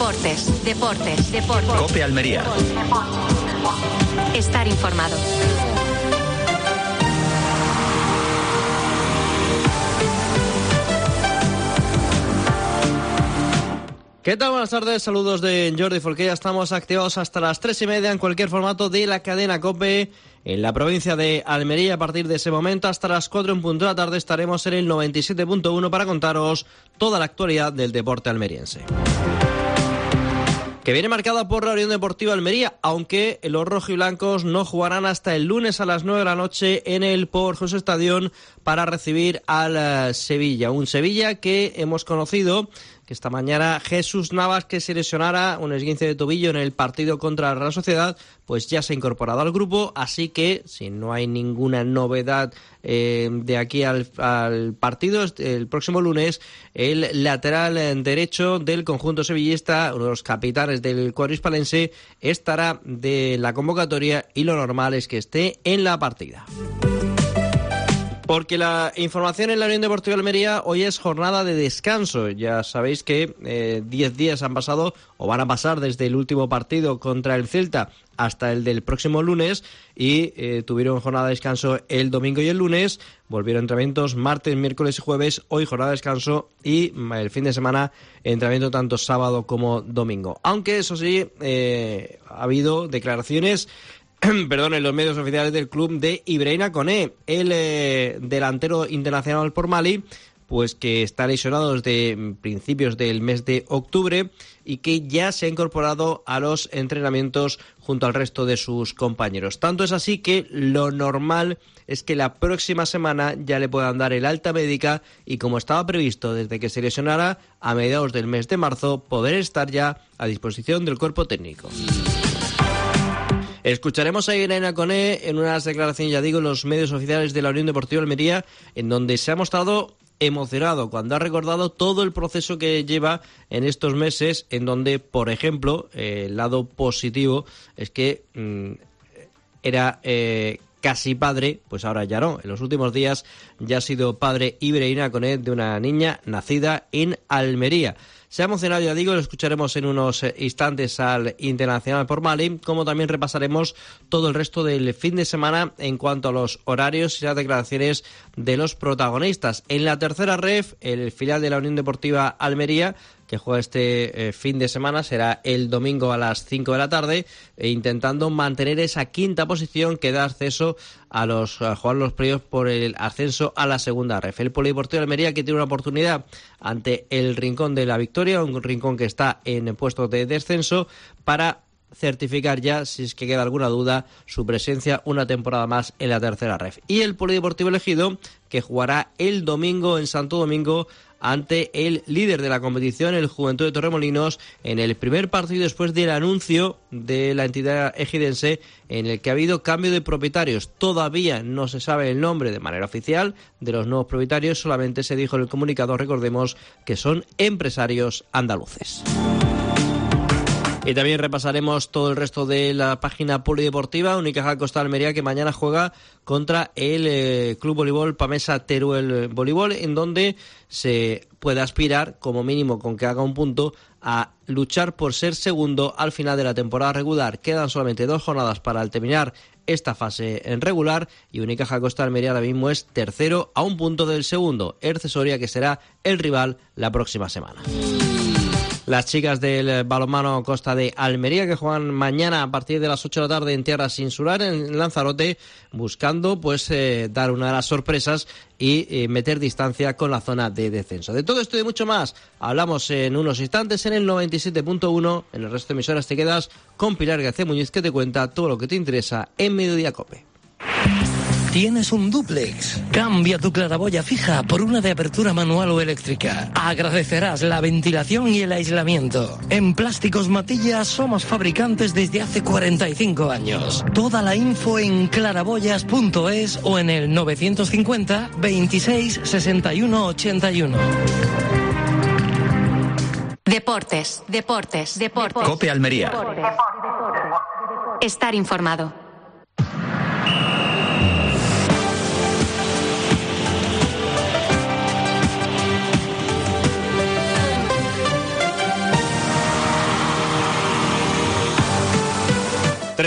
Deportes. COPE Almería. Estar informado. ¿Qué tal? Buenas tardes, saludos de Jordi Folqué. Ya estamos activados hasta las 3:30 en cualquier formato de la cadena COPE en la provincia de Almería. A partir de ese momento hasta las 4 en punto de la tarde estaremos en el 97.1 para contaros toda la actualidad del deporte almeriense, que viene marcada por la Unión Deportiva Almería, aunque los rojiblancos no jugarán hasta el lunes a las 9 de la noche en el Port José Stadium para recibir al Sevilla. Un Sevilla que hemos conocido que esta mañana Jesús Navas, que se lesionara un esguince de tobillo en el partido contra la Real Sociedad, pues ya se ha incorporado al grupo, así que si no hay ninguna novedad de aquí al partido, el próximo lunes, el lateral derecho del conjunto sevillista, uno de los capitanes del cuadro hispalense, estará de la convocatoria y lo normal es que esté en la partida. Porque la información en la Unión Deportiva Almería hoy es jornada de descanso. Ya sabéis que 10 días han pasado o van a pasar desde el último partido contra el Celta hasta el del próximo lunes y tuvieron jornada de descanso el domingo y el lunes. Volvieron entrenamientos martes, miércoles y jueves. Hoy jornada de descanso y el fin de semana entrenamiento tanto sábado como domingo. Aunque eso sí, ha habido declaraciones en los medios oficiales del club de Ibrahima Koné, el delantero internacional por Mali, pues que está lesionado desde principios del mes de octubre y que ya se ha incorporado a los entrenamientos junto al resto de sus compañeros. Tanto es así que lo normal es que la próxima semana ya le puedan dar el alta médica y, como estaba previsto desde que se lesionara, a mediados del mes de marzo poder estar ya a disposición del cuerpo técnico. Escucharemos a Ibrahima Koné en unas declaraciones, ya digo, en los medios oficiales de la Unión Deportiva Almería, en donde se ha mostrado emocionado cuando ha recordado todo el proceso que lleva en estos meses, en donde, por ejemplo, el lado positivo es que era casi padre, pues ahora ya no. En los últimos días ya ha sido padre Ibrahima Koné de una niña nacida en Almería. Se ha emocionado, ya digo, lo escucharemos en unos instantes al internacional por Mali, como también repasaremos todo el resto del fin de semana en cuanto a los horarios y las declaraciones de los protagonistas. En la tercera ref, el filial de la Unión Deportiva Almería, que juega este fin de semana, será el domingo a las 5 de la tarde, intentando mantener esa quinta posición que da acceso a jugar los playoffs por el ascenso a la segunda ref. El Polideportivo de Almería, que tiene una oportunidad ante el Rincón de la Victoria, un Rincón que está en puestos de descenso, para certificar ya, si es que queda alguna duda, su presencia una temporada más en la tercera ref. Y el Polideportivo Elegido, que jugará el domingo en Santo Domingo ante el líder de la competición, el Juventud de Torremolinos, en el primer partido después del anuncio de la entidad ejidense en el que ha habido cambio de propietarios. Todavía no se sabe el nombre de manera oficial de los nuevos propietarios, solamente se dijo en el comunicado, recordemos, que son empresarios andaluces. Y también repasaremos todo el resto de la página polideportiva. Unicaja Costa Almería, que mañana juega contra el Club Voleibol Pamesa Teruel Voleibol, en donde se puede aspirar, como mínimo con que haga un punto, a luchar por ser segundo al final de la temporada regular. Quedan solamente 2 jornadas para terminar esta fase en regular y Unicaja Costa Almería ahora mismo es tercero a un punto del segundo, el Cesoria, que será el rival la próxima semana. Las chicas del balonmano Costa de Almería, que juegan mañana a partir de las 8 de la tarde en tierras insulares, en Lanzarote, buscando pues dar una de las sorpresas y meter distancia con la zona de descenso. De todo esto y de mucho más hablamos en unos instantes en el 97.1. En el resto de emisoras te quedas con Pilar García Muñiz, que te cuenta todo lo que te interesa en Mediodía COPE. ¿Tienes un dúplex? Cambia tu claraboya fija por una de apertura manual o eléctrica. Agradecerás la ventilación y el aislamiento. En Plásticos Matilla somos fabricantes desde hace 45 años. Toda la info en claraboyas.es o en el 950 26 61 81. Deportes. COPE Almería. Estar informado.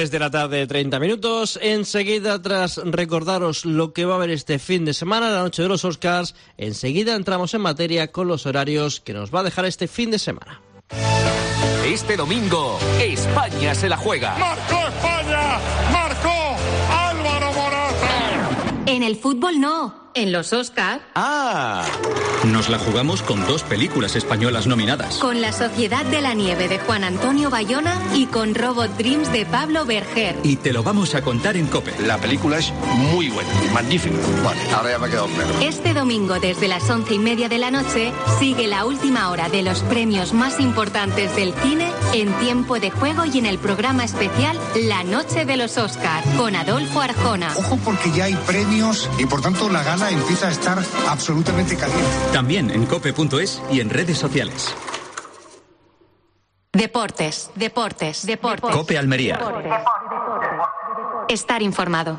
3 de la tarde, 30 minutos. Enseguida, tras recordaros lo que va a haber este fin de semana, la noche de los Oscars, enseguida entramos en materia con los horarios que nos va a dejar este fin de semana. Este domingo, España se la juega. ¡Marcó España! ¡Marcó Álvaro Morata! En el fútbol no, en los Oscar. ¡Ah! Nos la jugamos con 2 películas españolas nominadas. Con La Sociedad de la Nieve de Juan Antonio Bayona y con Robot Dreams de Pablo Berger. Y te lo vamos a contar en COPE. La película es muy buena, magnífica. Vale, ahora ya me ha quedado claro. Este domingo desde las 11:30 de la noche sigue la última hora de los premios más importantes del cine en Tiempo de Juego y en el programa especial La Noche de los Oscar con Adolfo Arjona. Ojo porque ya hay premios y por tanto la gala empieza a estar absolutamente caliente. También en cope.es y en redes sociales. Deportes. COPE Almería. Estar informado.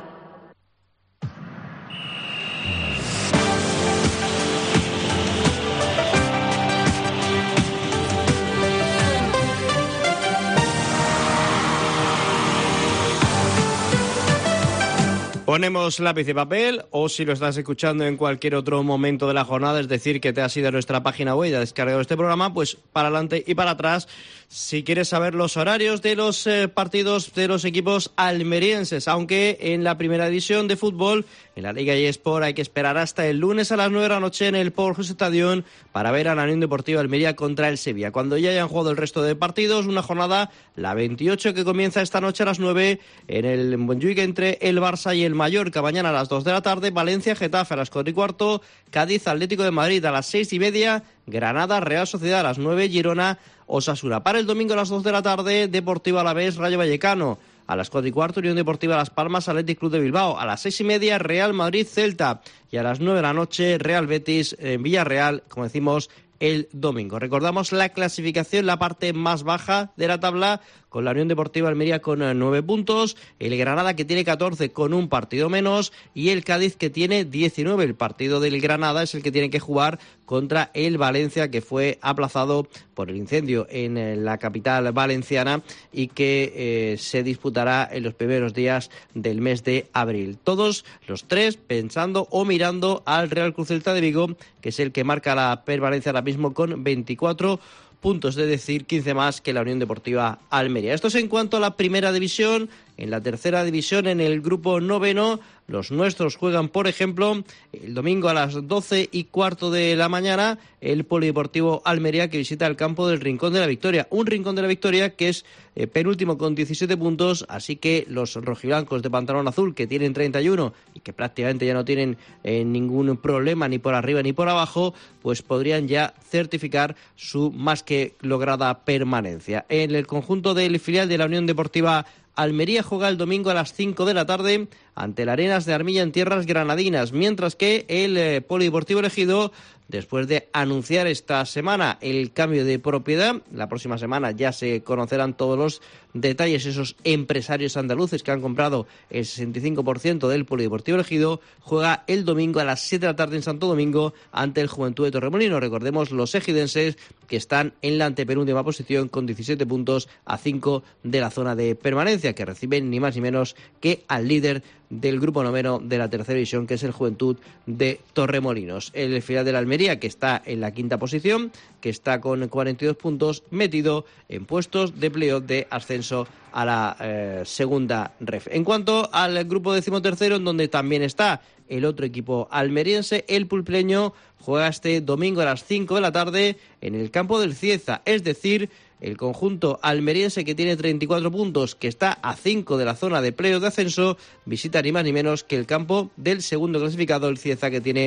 Ponemos lápiz y papel, o si lo estás escuchando en cualquier otro momento de la jornada, es decir, que te has ido a nuestra página web y has descargado este programa, pues para adelante y para atrás, si quieres saber los horarios de los partidos de los equipos almerienses, aunque en la primera división de fútbol, en la Liga eSport, hay que esperar hasta el lunes a las 9 de la noche en el Port José Stadium para ver a la Unión Deportiva Almería contra el Sevilla. Cuando ya hayan jugado el resto de partidos, una jornada, la 28, que comienza esta noche a las 9 en el Montjuic entre el Barça y el Mallorca. Mañana a las 2 de la tarde, Valencia, Getafe a las 4:15, Cádiz, Atlético de Madrid a las 6:30, Granada, Real Sociedad a las 9, Girona, Osasuna. Para el domingo a las 2 de la tarde, Deportivo Alavés, Rayo Vallecano. A las 4:15, Unión Deportiva Las Palmas, Athletic Club de Bilbao. A las 6:30, Real Madrid, Celta. Y a las 9 de la noche, Real Betis, Villarreal, como decimos, el domingo. Recordamos la clasificación, la parte más baja de la tabla, con la Unión Deportiva Almería con 9 puntos, el Granada que tiene 14 con un partido menos y el Cádiz que tiene 19. El partido del Granada es el que tiene que jugar contra el Valencia, que fue aplazado por el incendio en la capital valenciana y que se disputará en los primeros días del mes de abril. Todos los tres pensando o mirando al Real Cruz Celta de Vigo, que es el que marca la permanencia ahora mismo con 24 puntos, es decir, 15 más que la Unión Deportiva Almería. Esto es en cuanto a la primera división. En la tercera división, en el grupo noveno, los nuestros juegan, por ejemplo, el domingo a las 12:15 de la mañana, el Polideportivo Almería, que visita el campo del Rincón de la Victoria. Un Rincón de la Victoria que es penúltimo con 17 puntos, así que los rojiblancos de pantalón azul, que tienen 31 y que prácticamente ya no tienen ningún problema ni por arriba ni por abajo, pues podrían ya certificar su más que lograda permanencia. En el conjunto del filial de la Unión Deportiva Almería juega el domingo a las 5 de la tarde ante el Arenas de Armilla en tierras granadinas, mientras que el Polideportivo Ejido, después de anunciar esta semana el cambio de propiedad, la próxima semana ya se conocerán todos los detalles, esos empresarios andaluces que han comprado el 65% del Polideportivo Ejido, juega el domingo a las 7 de la tarde en Santo Domingo ante el Juventud de Torremolinos. Recordemos los ejidenses que están en la antepenúltima posición con 17 puntos a 5 de la zona de permanencia, que reciben ni más ni menos que al líder del grupo noveno de la tercera división, que es el Juventud de Torremolinos. El filial de la Almería, que está en la quinta posición, que está con 42 puntos, metido en puestos de playoff de ascenso a la segunda ref. En cuanto al grupo decimotercero, en donde también está el otro equipo almeriense, el pulpeño juega este domingo a las 5 de la tarde en el campo del Cieza, es decir, el conjunto almeriense, que tiene 34 puntos, que está a 5 de la zona de playoff de ascenso, visita ni más ni menos que el campo del segundo clasificado, el Cieza, que tiene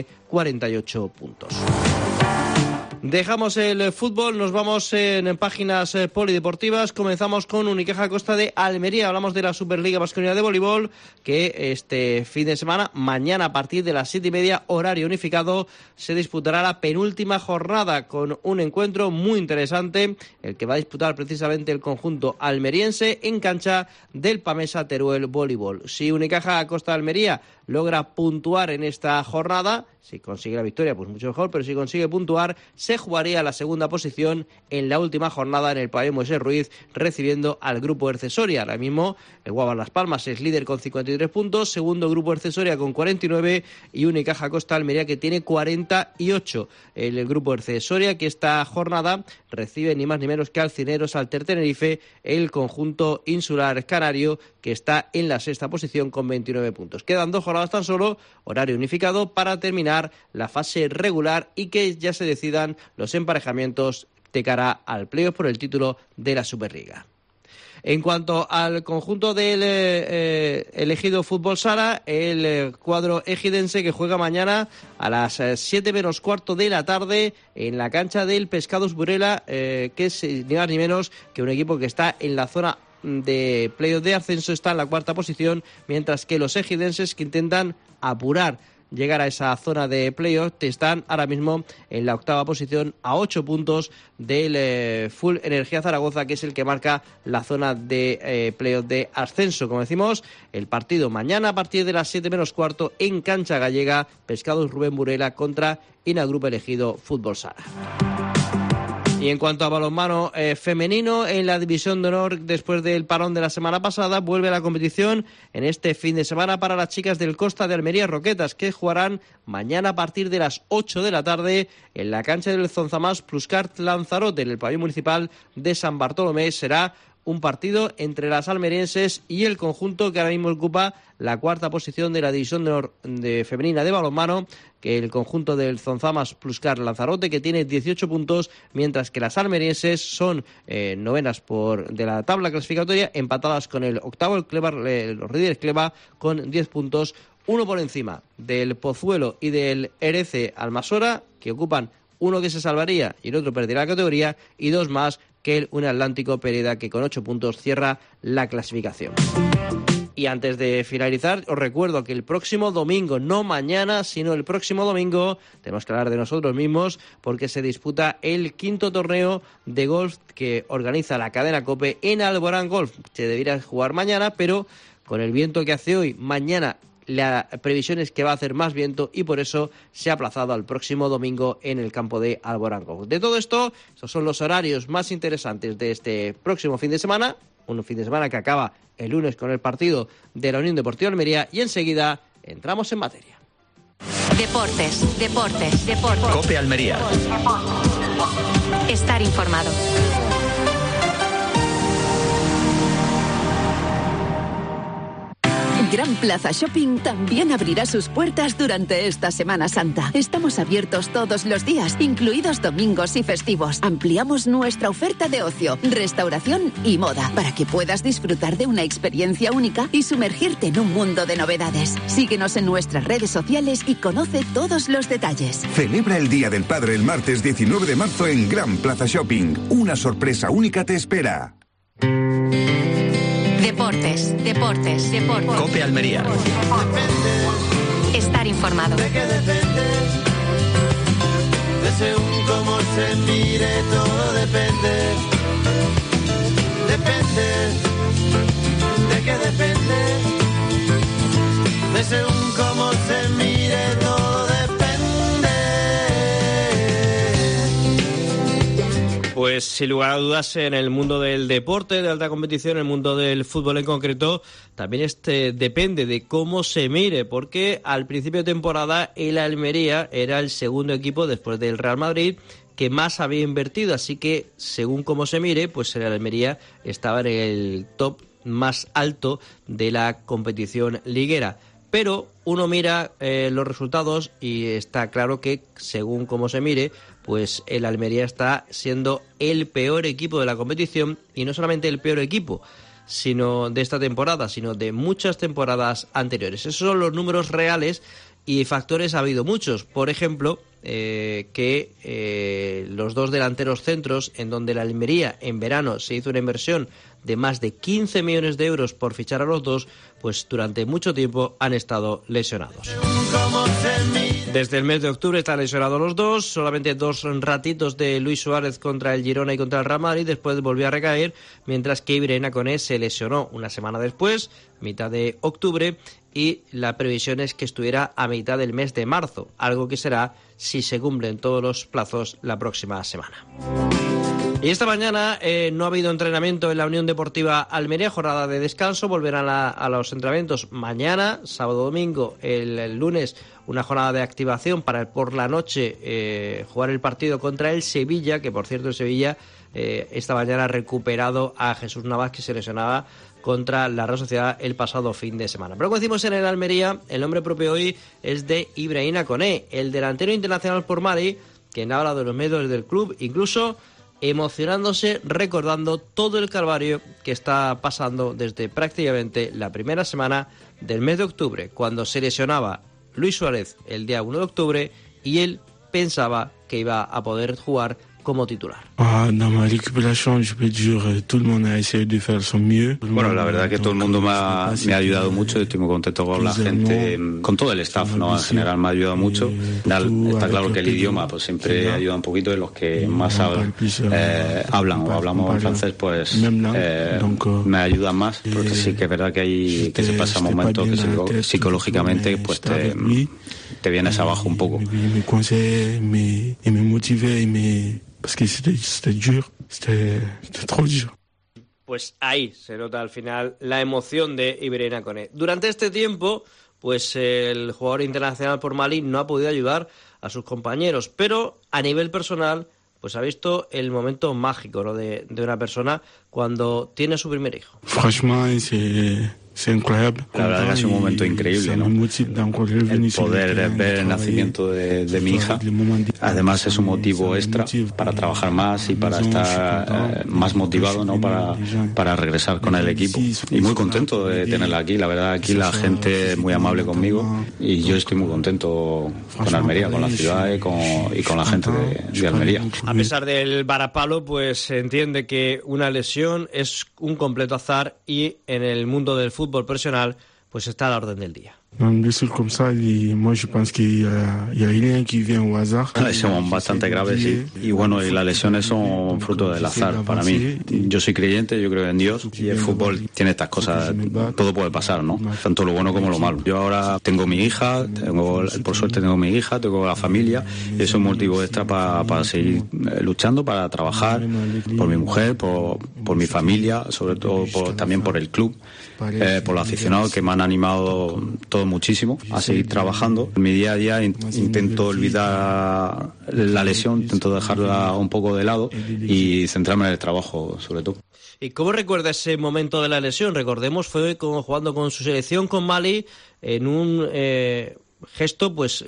48 puntos. Dejamos el fútbol, nos vamos en páginas polideportivas. Comenzamos con Unicaja Costa de Almería. Hablamos de la Superliga Vasconia de Voleibol, que este fin de semana, mañana a partir de las 7:30, horario unificado, se disputará la penúltima jornada con un encuentro muy interesante, el que va a disputar precisamente el conjunto almeriense en cancha del Pamesa Teruel Voleibol. Si Unicaja Costa de Almería logra puntuar en esta jornada, si consigue la victoria, pues mucho mejor, pero si consigue puntuar, se jugaría la segunda posición en la última jornada en el pabellón Moisés Ruiz, recibiendo al grupo Ercesoria. Ahora mismo el Guavas Las Palmas es líder con 53 puntos, segundo grupo Ercesoria con 49 y Unicaja Costa Almería que tiene 48. El grupo Ercesoria que esta jornada recibe ni más ni menos que al Cineros Alter Tenerife, el conjunto insular canario que está en la sexta posición con 29 puntos. Quedan 2 jornadas tan solo, horario unificado para terminar la fase regular y que ya se decidan los emparejamientos de cara al playoff por el título de la Superliga. En cuanto al conjunto del Ejido Fútbol Sala, el cuadro ejidense que juega mañana a las 7 menos cuarto de la tarde en la cancha del Pescados Burela, que es ni más ni menos que un equipo que está en la zona de playoff de ascenso, está en la cuarta posición, mientras que los ejidenses que intentan apurar llegar a esa zona de playoff están ahora mismo en la octava posición a 8 puntos del Full Energía Zaragoza, que es el que marca la zona de playoff de ascenso. Como decimos, el partido mañana a partir de las 7 menos cuarto en cancha gallega, Pescados Rubén Burela contra Inagrupo Ejido Fútbol Sala. Y en cuanto a balonmano femenino, en la División de Honor, después del parón de la semana pasada, vuelve la competición en este fin de semana para las chicas del Costa de Almería Roquetas, que jugarán mañana a partir de las 8 de la tarde en la cancha del Zonzamás Pluscart Lanzarote, en el pabellón municipal de San Bartolomé. Será un partido entre las almerienses y el conjunto que ahora mismo ocupa la cuarta posición de la División de Honor de femenina de balonmano, que el conjunto del Zonzamas Pluscar Lanzarote, que tiene 18 puntos, mientras que las almerienses son novenas de la tabla clasificatoria, empatadas con el octavo, los líderes Cleva, con 10 puntos, uno por encima del Pozuelo y del Herece Almasora, que ocupan uno que se salvaría y el otro perderá la categoría, y 2 más que el Unatlántico Pereda, que con 8 puntos cierra la clasificación. Y antes de finalizar, os recuerdo que el próximo domingo, no mañana, sino el próximo domingo, tenemos que hablar de nosotros mismos, porque se disputa el 5º torneo de golf que organiza la cadena COPE en Alborán Golf. Se debería jugar mañana, pero con el viento que hace hoy, mañana la previsión es que va a hacer más viento y por eso se ha aplazado al próximo domingo en el campo de Alborán Golf. De todo esto, esos son los horarios más interesantes de este próximo fin de semana, un fin de semana que acaba el lunes con el partido de la Unión Deportiva Almería, y enseguida entramos en materia. Deportes. COPE Almería. Estar informado. Gran Plaza Shopping también abrirá sus puertas durante esta Semana Santa. Estamos abiertos todos los días, incluidos domingos y festivos. Ampliamos nuestra oferta de ocio, restauración y moda, para que puedas disfrutar de una experiencia única y sumergirte en un mundo de novedades. Síguenos en nuestras redes sociales y conoce todos los detalles. Celebra el Día del Padre el martes 19 de marzo en Gran Plaza Shopping. Una sorpresa única te espera. Deportes. COPE Almería. Estar informado. De según cómo se mire, todo depende. ¿De qué depende? De según cómo se mire, todo depende. Pues sin lugar a dudas, en el mundo del deporte de alta competición, en el mundo del fútbol en concreto, también depende de cómo se mire, porque al principio de temporada el Almería era el segundo equipo después del Real Madrid que más había invertido, así que según cómo se mire, pues el Almería estaba en el top más alto de la competición liguera. Pero uno mira los resultados y está claro que según cómo se mire, pues el Almería está siendo el peor equipo de la competición, y no solamente el peor equipo sino de esta temporada, sino de muchas temporadas anteriores. Esos son los números reales, y factores ha habido muchos. Por ejemplo, que los 2 delanteros centros, en donde la Almería en verano se hizo una inversión de más de 15 millones de euros por fichar a los dos, pues durante mucho tiempo han estado lesionados. Desde el mes de octubre están lesionados los dos, solamente 2 ratitos de Luis Suárez contra el Girona y contra el Real Madrid, después volvió a recaer, mientras que Ibrahima Koné se lesionó una semana después, mitad de octubre, y la previsión es que estuviera a mitad del mes de marzo, algo que será si se cumplen todos los plazos la próxima semana. Y esta mañana no ha habido entrenamiento en la Unión Deportiva Almería, jornada de descanso, volverán a los entrenamientos mañana, sábado, domingo, el lunes una jornada de activación para por la noche jugar el partido contra el Sevilla, que por cierto el Sevilla esta mañana ha recuperado a Jesús Navas, que se lesionaba contra la Real Sociedad el pasado fin de semana. Pero como decimos en el Almería, el nombre propio hoy es de Ibrahima Koné, el delantero internacional por Mali, quien ha hablado de los medios del club, incluso emocionándose, recordando todo el calvario que está pasando desde prácticamente la primera semana del mes de octubre, cuando se lesionaba Luis Suárez el día 1 de octubre y él pensaba que iba a poder jugar como titular. Dans ma récupération, je peux dire, tout le monde a essayé de faire son mieux. Bueno, la verdad que todo el mundo me ha ayudado mucho, estoy muy contento con la gente, con todo el staff, ¿no? En general me ha ayudado mucho. Está claro que el idioma pues siempre ayuda un poquito, y los que más hablan o hablamos en francés, pues me ayudan más, porque sí que es verdad que se pasan momentos que psicológicamente pues te vienes abajo un poco. Me conseille, me motive, parce que c'était dur, c'était trop dur. Pues ahí se nota al final la emoción de Ibrahima Koné. Durante este tiempo, pues el jugador internacional por Mali no ha podido ayudar a sus compañeros, pero a nivel personal, pues ha visto el momento mágico, ¿no? de una persona cuando tiene su primer hijo. Franchement, c'est incroyable. La verdad que ha sido un momento increíble, ¿no? El poder ver el nacimiento de mi hija. Además es un motivo extra para trabajar más y para estar más motivado, ¿no? Para regresar con el equipo. Y muy contento de tenerla aquí. La verdad, aquí la gente es muy amable conmigo y yo estoy muy contento con Almería, con la ciudad y con la gente de Almería. A pesar del varapalo, pues se entiende que una lesión es un completo azar y en el mundo del fútbol profesional pues está a la orden del día. Une blessure comme ça, moi je pense qu'il y a rien qui vient au hasard. Son bastante graves y bueno, y las lesiones son fruto del azar para mí. Yo soy creyente, yo creo en Dios y el fútbol tiene estas cosas, todo puede pasar, ¿no? Tanto lo bueno como lo malo. Yo ahora tengo mi hija, por suerte tengo mi hija, tengo la familia y eso es un motivo extra para seguir luchando, para trabajar por mi mujer, por mi familia, sobre todo también por el club, por los aficionados que me han animado todo muchísimo a seguir trabajando. En mi día a día intento olvidar la lesión, intento dejarla un poco de lado y centrarme en el trabajo sobre todo. ¿Y cómo recuerda ese momento de la lesión? Recordemos, fue como jugando con su selección, con Mali, en un gesto pues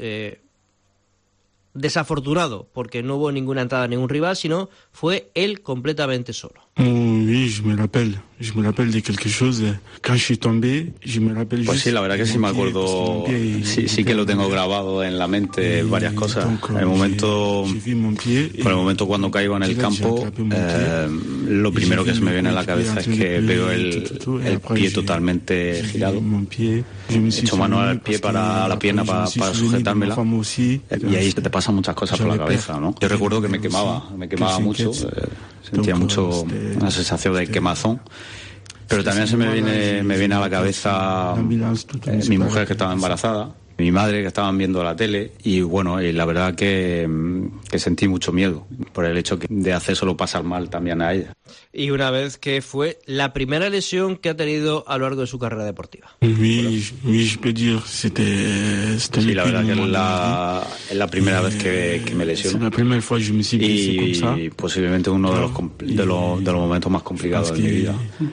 desafortunado, porque no hubo ninguna entrada de ningún rival, sino fue él completamente solo. Oui, je me rappelle de quelque chose. Quand je suis tombé, je me rappelle. Pues sí, la verdad que sí me acuerdo, sí que lo tengo grabado en la mente varias cosas. En el momento cuando caigo en el campo, lo primero que se me viene a la cabeza es que veo el pie totalmente girado. He hecho mano al pie a la pierna para sujetármela y ahí te pasan muchas cosas por la cabeza, ¿no? Yo recuerdo que me quemaba mucho, sentía mucho una sensación de quemazón. Pero también se me viene a la cabeza mi mujer que estaba embarazada, mi madre que estaban viendo la tele y bueno, y la verdad que sentí mucho miedo por el hecho de hacérselo pasar mal también a ella. Y una vez que fue la primera lesión que ha tenido a lo largo de su carrera deportiva. Oui, je peux dire, c'était sí, la verdad que es la primera vez que me lesiono. La primera fois je me suis blessé comme ça. Y posiblemente uno de los momentos más complicados de mi vida.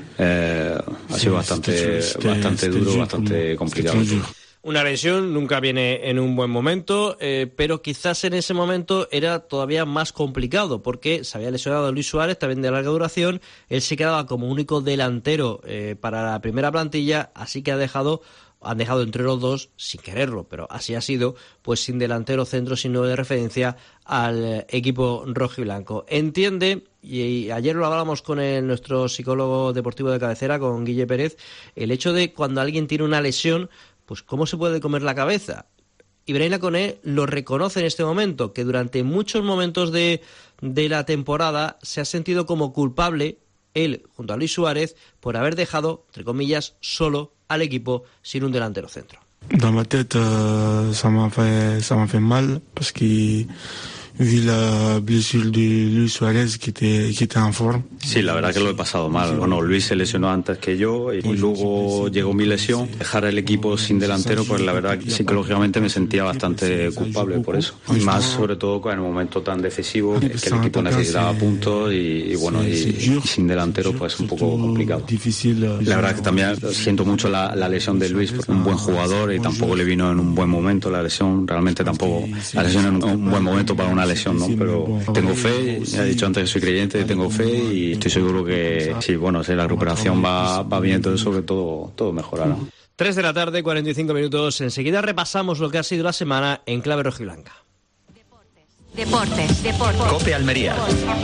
Ha sido bastante duro, bastante complicado. Una lesión nunca viene en un buen momento, pero quizás en ese momento era todavía más complicado porque se había lesionado a Luis Suárez, también de larga duración. Él se quedaba como único delantero para la primera plantilla, así que han dejado entre los dos, sin quererlo, pero así ha sido, pues sin delantero centro, sin nueve de referencia al equipo rojiblanco. Entiende, y ayer lo hablábamos con nuestro psicólogo deportivo de cabecera, con Guille Pérez, el hecho de cuando alguien tiene una lesión, pues ¿cómo se puede comer la cabeza? Ibrahima Koné lo reconoce en este momento, que durante muchos momentos de la temporada se ha sentido como culpable, él junto a Luis Suárez, por haber dejado, entre comillas, solo al equipo sin un delantero centro. Dans ma tête, ça m'a fait mal parce que vi la blessure de Luis Suárez que était en forma. Sí, la verdad que lo he pasado mal. Bueno, Luis se lesionó antes que yo y luego llegó mi lesión. Dejar el equipo sin delantero, pues la verdad que psicológicamente me sentía bastante culpable por eso. Y más sobre todo en el momento tan decisivo que el equipo necesitaba puntos y sin delantero pues un poco complicado. La verdad que también siento mucho la lesión de Luis, un buen jugador y tampoco le vino en un buen momento la lesión. Realmente tampoco la lesión en un buen momento para una lesión, ¿no? Pero tengo fe, ya he dicho antes que soy creyente, tengo fe y estoy seguro que si la recuperación va bien, todo eso, que todo mejorará. 3 de la tarde, 45 minutos. Enseguida repasamos lo que ha sido la semana en clave rojiblanca. Deportes. COPE Almería.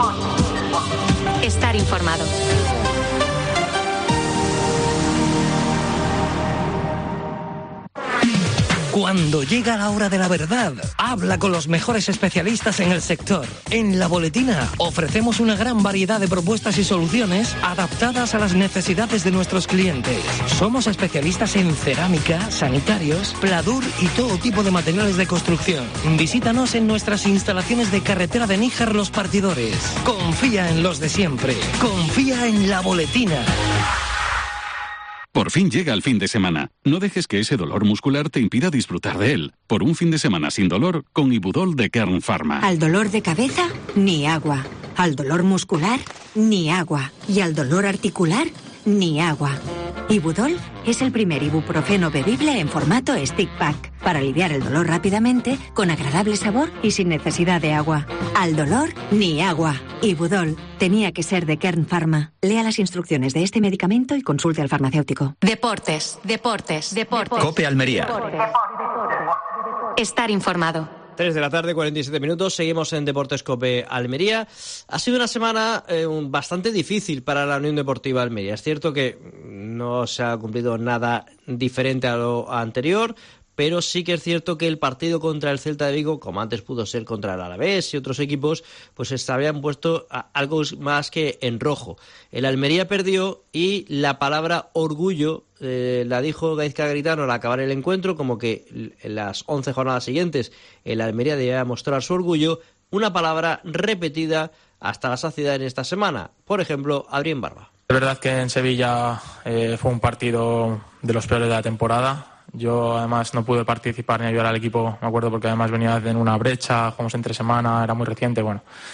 Estar informado. Cuando llega la hora de la verdad, habla con los mejores especialistas en el sector. En La Boletina ofrecemos una gran variedad de propuestas y soluciones adaptadas a las necesidades de nuestros clientes. Somos especialistas en cerámica, sanitarios, pladur y todo tipo de materiales de construcción. Visítanos en nuestras instalaciones de carretera de Níjar Los Partidores. Confía en los de siempre. Confía en La Boletina. Por fin llega el fin de semana. No dejes que ese dolor muscular te impida disfrutar de él. Por un fin de semana sin dolor, con Ibudol de Kern Pharma. Al dolor de cabeza, ni agua. Al dolor muscular, ni agua. Y al dolor articular, ni agua. Ibudol es el primer ibuprofeno bebible en formato stick pack para aliviar el dolor rápidamente, con agradable sabor y sin necesidad de agua. Al dolor, ni agua. Ibudol tenía que ser de Kern Pharma. Lea las instrucciones de este medicamento y consulte al farmacéutico. Deportes. COPE Almería. Estar informado. 3 de la tarde, 47 minutos. Seguimos en Deportes COPE Almería. Ha sido una semana bastante difícil para la Unión Deportiva Almería. Es cierto que no se ha cumplido nada diferente a lo anterior, pero sí que es cierto que el partido contra el Celta de Vigo, como antes pudo ser contra el Alavés y otros equipos, pues se habían puesto algo más que en rojo. El Almería perdió y la palabra orgullo la dijo Gaizka Garitano al acabar el encuentro, como que en las 11 jornadas siguientes el Almería debía mostrar su orgullo, una palabra repetida hasta la saciedad en esta semana. Por ejemplo, Adrián Barba. Es verdad que en Sevilla fue un partido de los peores de la temporada. Yo además no pude participar ni ayudar al equipo, me acuerdo, porque además venía en una brecha, jugamos entre semana, era muy reciente,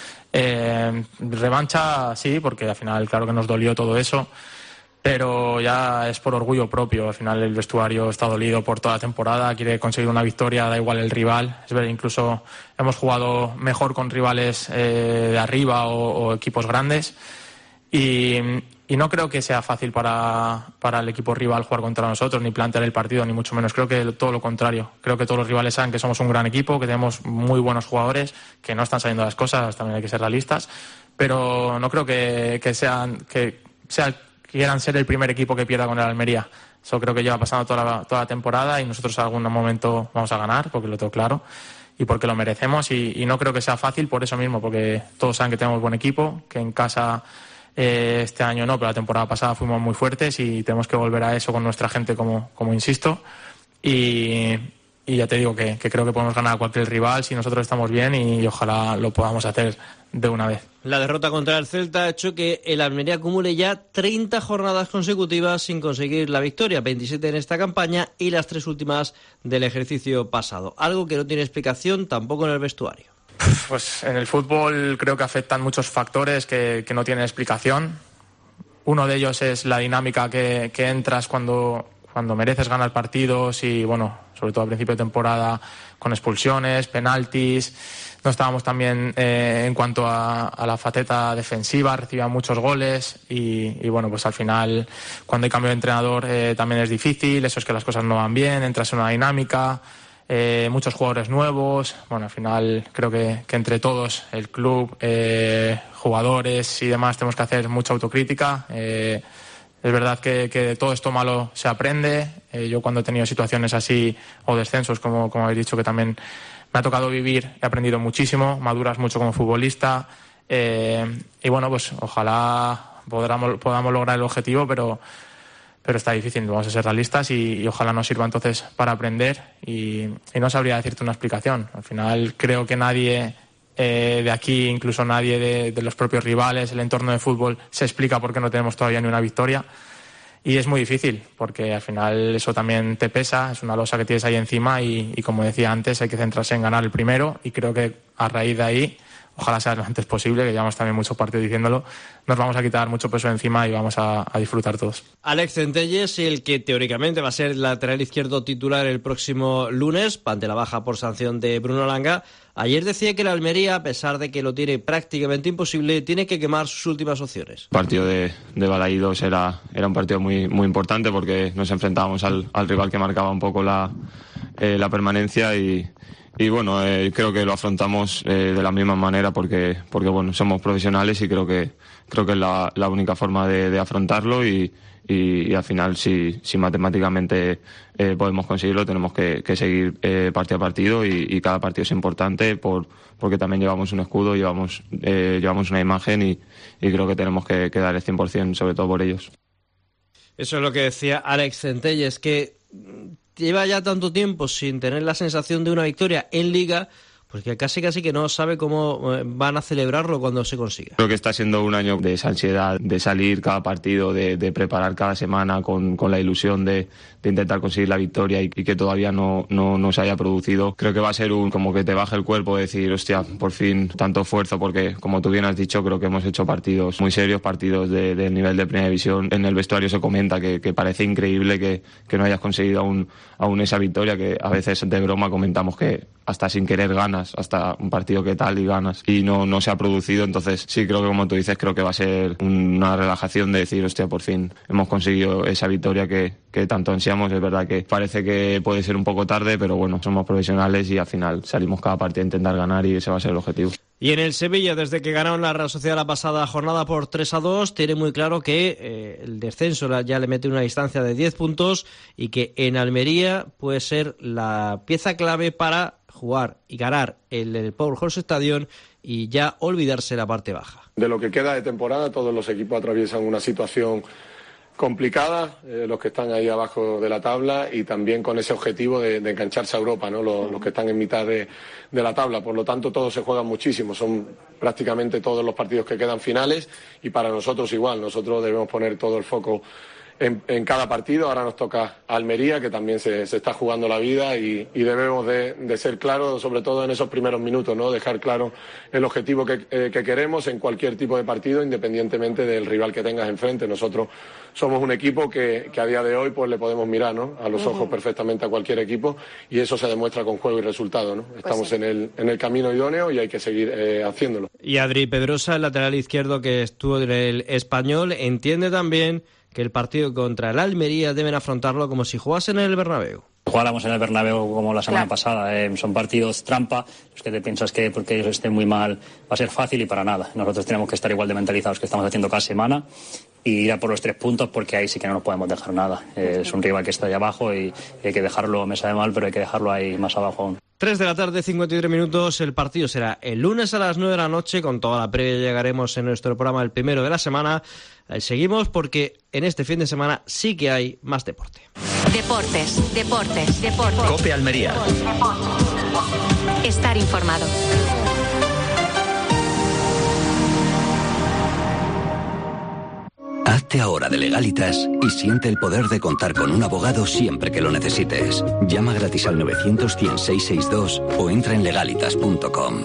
revancha sí, porque al final claro que nos dolió todo eso, pero ya es por orgullo propio. Al final el vestuario está dolido por toda la temporada, quiere conseguir una victoria, da igual el rival. Es verdad, incluso hemos jugado mejor con rivales de arriba o equipos grandes y no creo que sea fácil para el equipo rival jugar contra nosotros, ni plantear el partido, ni mucho menos. Creo que todo lo contrario. Creo que todos los rivales saben que somos un gran equipo, que tenemos muy buenos jugadores, que no están saliendo las cosas, también hay que ser realistas, pero no creo que quieran ser el primer equipo que pierda con el Almería. Eso creo que lleva pasando toda la temporada y nosotros en algún momento vamos a ganar, porque lo tengo claro y porque lo merecemos, y no creo que sea fácil por eso mismo, porque todos saben que tenemos buen equipo, que en casa este año no, pero la temporada pasada fuimos muy fuertes y tenemos que volver a eso con nuestra gente, como insisto, y ya te digo que creo que podemos ganar a cualquier rival si nosotros estamos bien y ojalá lo podamos hacer de una vez. La derrota contra el Celta ha hecho que el Almería acumule ya 30 jornadas consecutivas sin conseguir la victoria, 27 en esta campaña y las 3 últimas del ejercicio pasado, algo que no tiene explicación tampoco en el vestuario. Pues en el fútbol creo que afectan muchos factores que no tienen explicación. Uno de ellos es la dinámica que entras cuando mereces ganar partidos y, sobre todo a principio de temporada, con expulsiones, penaltis. No estábamos también en cuanto a la faceta defensiva, recibían muchos goles y pues al final, cuando hay cambio de entrenador, también es difícil. Eso es que las cosas no van bien, entras en una dinámica. Muchos jugadores nuevos. Al final creo que entre todos, el club, jugadores y demás, tenemos que hacer mucha autocrítica. Es verdad que de todo esto malo se aprende. Yo cuando he tenido situaciones así o descensos, como habéis dicho, que también me ha tocado vivir, he aprendido muchísimo, maduras mucho como futbolista. Pues ojalá podamos lograr el objetivo, pero está difícil, vamos a ser realistas y ojalá nos sirva entonces para aprender y no sabría decirte una explicación. Al final creo que nadie de aquí, incluso nadie de los propios rivales, el entorno de fútbol, se explica por qué no tenemos todavía ni una victoria. Y es muy difícil, porque al final eso también te pesa, es una losa que tienes ahí encima y como decía antes, hay que centrarse en ganar el primero y creo que a raíz de ahí, ojalá sea lo antes posible, que llevamos también mucho partido diciéndolo, nos vamos a quitar mucho peso encima y vamos a disfrutar todos. Alex Centelles, el que teóricamente va a ser el lateral izquierdo titular el próximo lunes, ante la baja por sanción de Bruno Langa, ayer decía que el Almería, a pesar de que lo tiene prácticamente imposible, tiene que quemar sus últimas opciones. El partido de Balaídos era un partido muy, muy importante porque nos enfrentábamos al rival que marcaba un poco la permanencia y bueno, creo que lo afrontamos de la misma manera porque bueno, somos profesionales y creo que es la única forma de afrontarlo y al final si matemáticamente podemos conseguirlo tenemos que seguir partido a partido y cada partido es importante porque también llevamos un escudo, llevamos una imagen y creo que tenemos que dar el 100% sobre todo por ellos. Eso es lo que decía Alex Centelles, que lleva ya tanto tiempo sin tener la sensación de una victoria en Liga, pues que casi que no sabe cómo van a celebrarlo cuando se consiga. Creo que está siendo un año de esa ansiedad, de salir cada partido, de preparar cada semana con la ilusión de intentar conseguir la victoria y que todavía no se haya producido. Creo que va a ser como que te baje el cuerpo, decir, hostia, por fin tanto esfuerzo, porque como tú bien has dicho, creo que hemos hecho partidos muy serios, partidos de nivel de primera división. En el vestuario se comenta que parece increíble que no hayas conseguido aún esa victoria, que a veces de broma comentamos que hasta sin querer ganas, hasta un partido que tal y ganas, y no se ha producido. Entonces sí, creo que como tú dices, creo que va a ser una relajación de decir, hostia, por fin hemos conseguido esa victoria que tanto ansiamos. Es verdad que parece que puede ser un poco tarde, pero bueno, somos profesionales y al final salimos cada partido a intentar ganar y ese va a ser el objetivo. Y en el Sevilla, desde que ganaron la Real Sociedad la pasada jornada por 3-2, tiene muy claro que el descenso ya le mete una distancia de 10 puntos y que en Almería puede ser la pieza clave para jugar y ganar el Powerhouse Stadium y ya olvidarse la parte baja. De lo que queda de temporada, todos los equipos atraviesan una situación complicada, los que están ahí abajo de la tabla y también con ese objetivo de engancharse a Europa, ¿no? Los que están en mitad de la tabla. Por lo tanto, todos se juegan muchísimo, son prácticamente todos los partidos que quedan finales y para nosotros igual, nosotros debemos poner todo el foco en cada partido. Ahora nos toca Almería, que también se está jugando la vida y debemos de ser claros, sobre todo en esos primeros minutos, ¿no? Dejar claro el objetivo que queremos en cualquier tipo de partido, independientemente del rival que tengas enfrente. Nosotros somos un equipo que a día de hoy pues le podemos mirar, ¿no? A los ojos perfectamente a cualquier equipo y eso se demuestra con juego y resultado, ¿no? Estamos sí. en el camino idóneo y hay que seguir haciéndolo. Y Adri Pedrosa, el lateral izquierdo que estuvo en el Español, entiende también que el partido contra el Almería deben afrontarlo como si jugasen en el Bernabéu. Jugáramos en el Bernabéu como la semana pasada. Son partidos trampa, los que te piensas que porque ellos estén muy mal va a ser fácil y para nada. Nosotros tenemos que estar igual de mentalizados que estamos haciendo cada semana y ir a por los 3 puntos porque ahí sí que no nos podemos dejar nada. Es un rival que está ahí abajo y hay que dejarlo, me sabe mal, pero hay que dejarlo ahí más abajo aún. 3 de la tarde, 53 minutos. El partido será el lunes a las 9 de la noche. Con toda la previa llegaremos en nuestro programa el primero de la semana. Seguimos porque en este fin de semana sí que hay más deporte. Deportes. COPE Almería. Estar informado. Hazte ahora de Legalitas y siente el poder de contar con un abogado siempre que lo necesites. Llama gratis al 900-100-662 o entra en legalitas.com.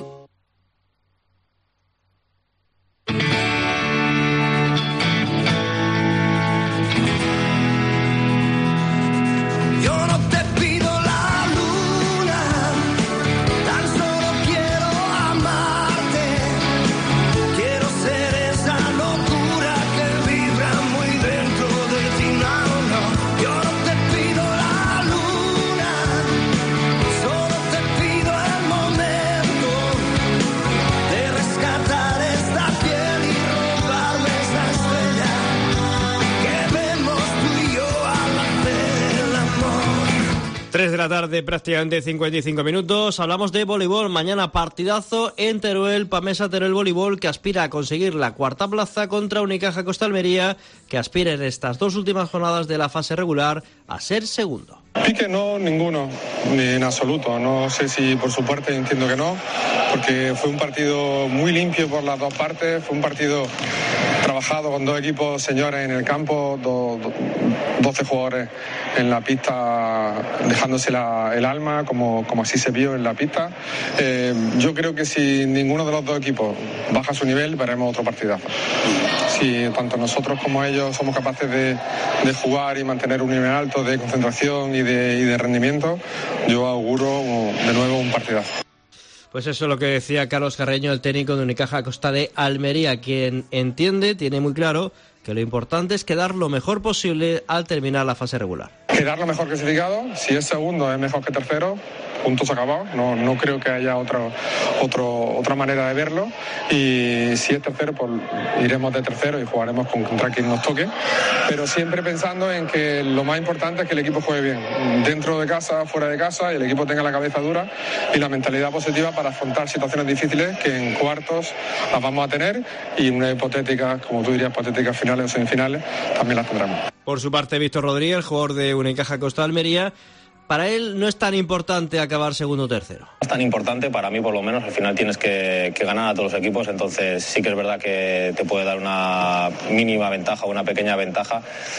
3 de la tarde, prácticamente 55 minutos. Hablamos de voleibol. Mañana partidazo en Teruel, Pamesa Teruel Voleibol, que aspira a conseguir la 4ª plaza contra Unicaja Costa Almería, que aspira en estas 2 últimas jornadas de la fase regular a ser segundo. Pique no, ninguno, ni en absoluto. No sé si por su parte, entiendo que no, porque fue un partido muy limpio por las dos partes, fue un partido trabajado con 2 equipos señores en el campo, 12 jugadores en la pista dejándose el alma, como así se vio en la pista. Yo creo que si ninguno de los 2 equipos baja su nivel, veremos otro partidazo. Si tanto nosotros como ellos somos capaces de jugar y mantener un nivel alto de concentración y de rendimiento, yo auguro de nuevo un partidazo. Pues eso es lo que decía Carlos Carreño, el técnico de Unicaja Costa de Almería, quien entiende, tiene muy claro que lo importante es quedar lo mejor posible al terminar la fase regular. Quedar lo mejor clasificado, si es segundo es mejor que tercero, puntos acabados, no creo que haya otra manera de verlo, y si es tercero pues iremos de tercero y jugaremos contra quien nos toque, pero siempre pensando en que lo más importante es que el equipo juegue bien, dentro de casa, fuera de casa, y el equipo tenga la cabeza dura y la mentalidad positiva para afrontar situaciones difíciles que en cuartos las vamos a tener, y una hipotética, como tú dirías, hipotéticas finales o semifinales también las tendremos. Por su parte, Víctor Rodríguez, jugador de Unicaja Costa Almería, para él no es tan importante acabar segundo o tercero. Es tan importante, para mí por lo menos, al final tienes que ganar a todos los equipos, entonces sí que es verdad que te puede dar una mínima ventaja o una pequeña ventaja,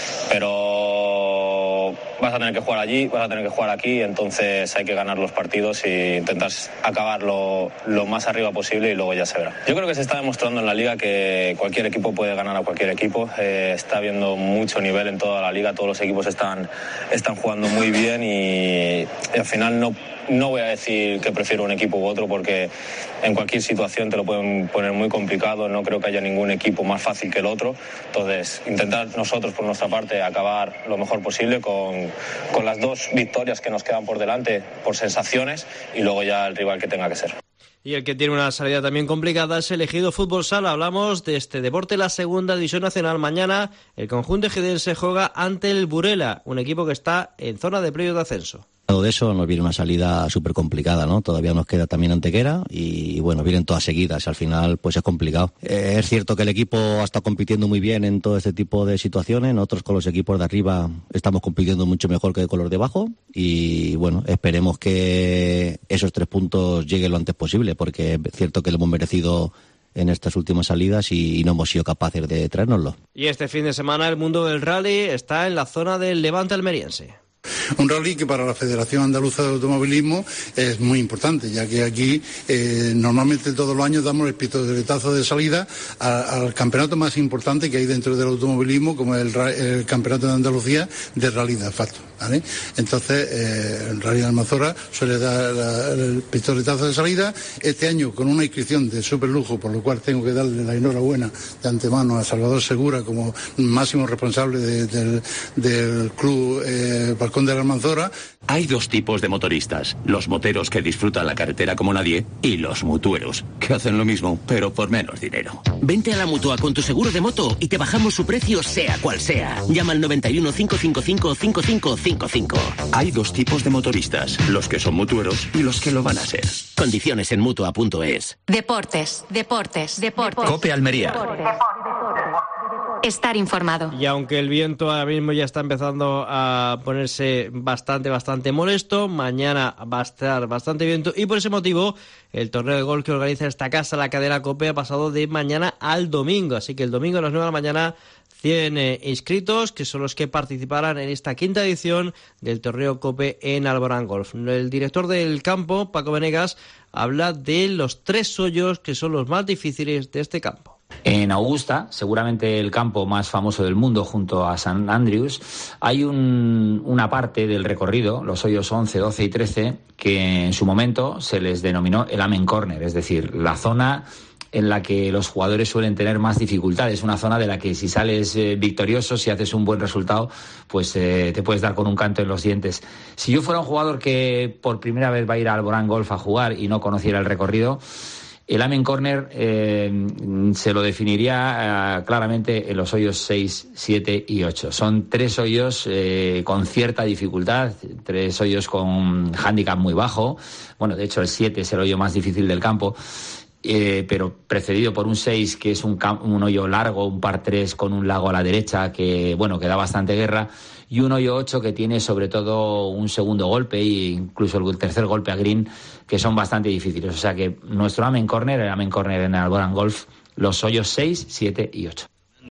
pero vas a tener que jugar allí, vas a tener que jugar aquí, entonces hay que ganar los partidos e intentar acabar lo más arriba posible y luego ya se verá. Yo creo que se está demostrando en la liga que cualquier equipo puede ganar a cualquier equipo, está habiendo mucho nivel en toda la liga, todos los equipos están jugando muy bien y al final no voy a decir que prefiero un equipo u otro, porque en cualquier situación te lo pueden poner muy complicado, no creo que haya ningún equipo más fácil que el otro, entonces intentar nosotros por nuestra parte acabar lo mejor posible con las 2 victorias que nos quedan por delante por sensaciones, y luego ya el rival que tenga que ser. Y el que tiene una salida también complicada es el Ejido Fútbol Sala. Hablamos de este deporte, la segunda división nacional. Mañana el conjunto ejidense juega ante el Burela, un equipo que está en zona de playoff de ascenso. De eso nos viene una salida súper complicada, ¿no? Todavía nos queda también Antequera y bueno, vienen todas seguidas, al final pues es complicado. Es cierto que el equipo ha estado compitiendo muy bien en todo este tipo de situaciones, nosotros con los equipos de arriba estamos compitiendo mucho mejor que con los de abajo y bueno, esperemos que esos 3 puntos lleguen lo antes posible, porque es cierto que lo hemos merecido en estas últimas salidas y no hemos sido capaces de traérnoslo. Y este fin de semana el mundo del rally está en la zona del Levante almeriense. Un rally que para la Federación Andaluza de Automovilismo es muy importante, ya que aquí normalmente todos los años damos el pistoletazo de salida al campeonato más importante que hay dentro del automovilismo, como es el Campeonato de Andalucía de Rally de Asfalto, ¿vale? Entonces, el Rally de Almanzora suele dar el pistoletazo de salida. Este año con una inscripción de súper lujo, por lo cual tengo que darle la enhorabuena de antemano a Salvador Segura como máximo responsable del club Balcón de la Almanzora. Hay 2 tipos de motoristas: los moteros que disfrutan la carretera como nadie y los mutueros, que hacen lo mismo, pero por menos dinero. Vente a la Mutua con tu seguro de moto y te bajamos su precio sea cual sea. Llama al 91 555 5555. Hay 2 tipos de motoristas: los que son mutueros y los que lo van a ser. Condiciones en Mutua.es. Deportes. COPE Almería. Estar informado. Y aunque el viento ahora mismo ya está empezando a ponerse bastante molesto, mañana va a estar bastante viento y por ese motivo el torneo de golf que organiza esta casa, la cadena COPE, ha pasado de mañana al domingo. Así que el domingo a las 9 de la mañana 100 inscritos, que son los que participarán en esta 5ª edición del torneo COPE en Alborán Golf. El director del campo, Paco Venegas, habla de los 3 hoyos que son los más difíciles de este campo. En Augusta, seguramente el campo más famoso del mundo junto a St. Andrews, hay una parte del recorrido, los hoyos 11, 12 y 13, que en su momento se les denominó el Amen Corner, es decir, la zona en la que los jugadores suelen tener más dificultades, una zona de la que si sales victorioso, si haces un buen resultado, pues te puedes dar con un canto en los dientes. Si yo fuera un jugador que por primera vez va a ir a Alborán Golf a jugar y no conociera el recorrido, El Amen Corner se lo definiría claramente en los hoyos 6, 7 y 8. Son 3 hoyos con cierta dificultad, 3 hoyos con hándicap muy bajo. Bueno, de hecho el 7 es el hoyo más difícil del campo, pero precedido por un 6, que es un hoyo largo, un par 3 con un lago a la derecha, que bueno, que da bastante guerra, y un hoyo 8 que tiene sobre todo un segundo golpe e incluso el tercer golpe a green, que son bastante difíciles. O sea que nuestro Amen Corner, el Amen Corner en Alborán Golf, los hoyos 6, 7 y 8.